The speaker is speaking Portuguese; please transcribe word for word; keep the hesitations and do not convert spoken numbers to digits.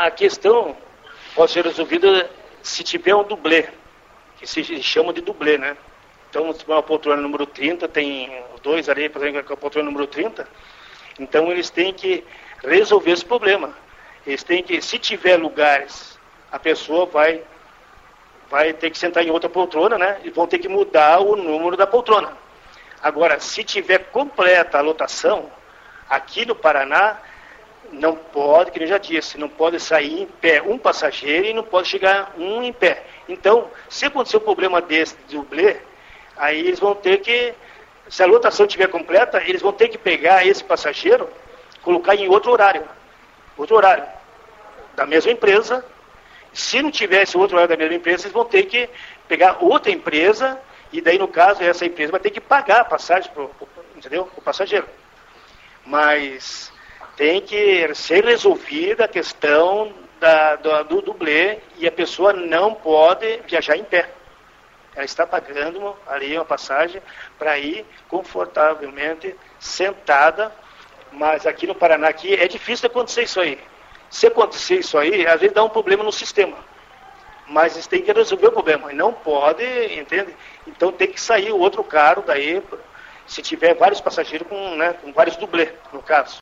a questão pode ser resolvida se tiver um dublê, que se chama de dublê, né? Então, se tiver uma poltrona número trinta, tem dois ali, por exemplo, com a poltrona número trinta, então eles têm que resolver esse problema. Eles têm que, se tiver lugares, a pessoa vai, vai ter que sentar em outra poltrona, né? E vão ter que mudar o número da poltrona. Agora, se tiver completa a lotação, aqui no Paraná, não pode, que eu já disse, não pode sair em pé um passageiro e não pode chegar um em pé. Então, se acontecer um problema desse de dublê, aí eles vão ter que, se a lotação estiver completa, eles vão ter que pegar esse passageiro, colocar em outro horário, outro horário, da mesma empresa. Se não tivesse outro horário da mesma empresa, eles vão ter que pegar outra empresa, e daí, no caso, essa empresa vai ter que pagar a passagem para o passageiro. Mas tem que ser resolvida a questão da, do, do dublê, e a pessoa não pode viajar em pé. Ela está pagando ali uma passagem para ir confortavelmente sentada, mas aqui no Paraná aqui, é difícil acontecer isso aí. Se acontecer isso aí, às vezes dá um problema no sistema. Mas eles têm que resolver o problema. E não pode, entende? Então tem que sair o outro carro daí, se tiver vários passageiros com, né, com vários dublês, no caso.